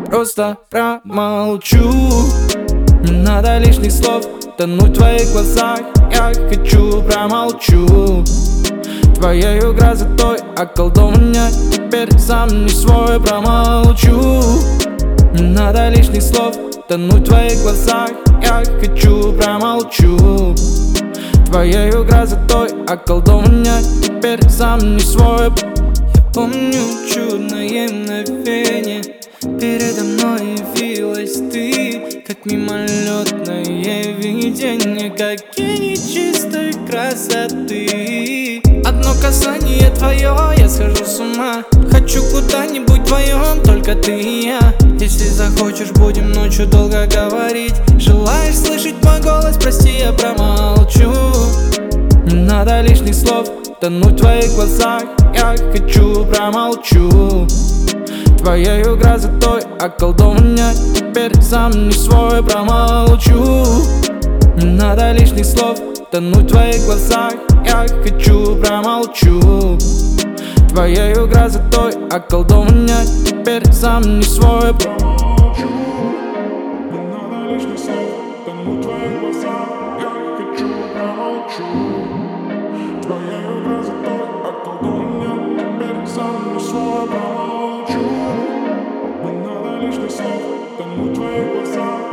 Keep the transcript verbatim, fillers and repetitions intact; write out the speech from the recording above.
просто промолчу. Не надо лишних слов, тонуть в твоих глазах. Я хочу, промолчу. Твоей грозотой околдования теперь сам не свой, промолчу. Не надо лишних слов, тонуть в твоих глазах. Я хочу, промолчу. Твоей грозотой околдования теперь сам не свой. Я помню чудное мгновение, передо мной явилась ты, как мимолетное видение, как гений чистой красоты. Одно касание твое, я схожу с ума. Хочу куда-нибудь вдвоем, только ты и я. Если захочешь, будем ночью долго говорить. Желаешь слышать мой голос, прости, я промолчу. Не надо лишних слов, тонуть в твоих глазах. Я хочу, промолчу. Твоей грозотой околдования теперь сам не свой, промолчу. Не надо лишних слов, тонуть в твоих глазах. Я хочу, промолчу. Твоей грозотой околдования теперь сам не свой, промолчу. Не надо лишних слов, тонуть в твоих глазах. Я хочу, промолчу. Твоей грозотой околдования теперь сам не свой, промолчу. Не надо лишних слов, тонуть в твоих глазах.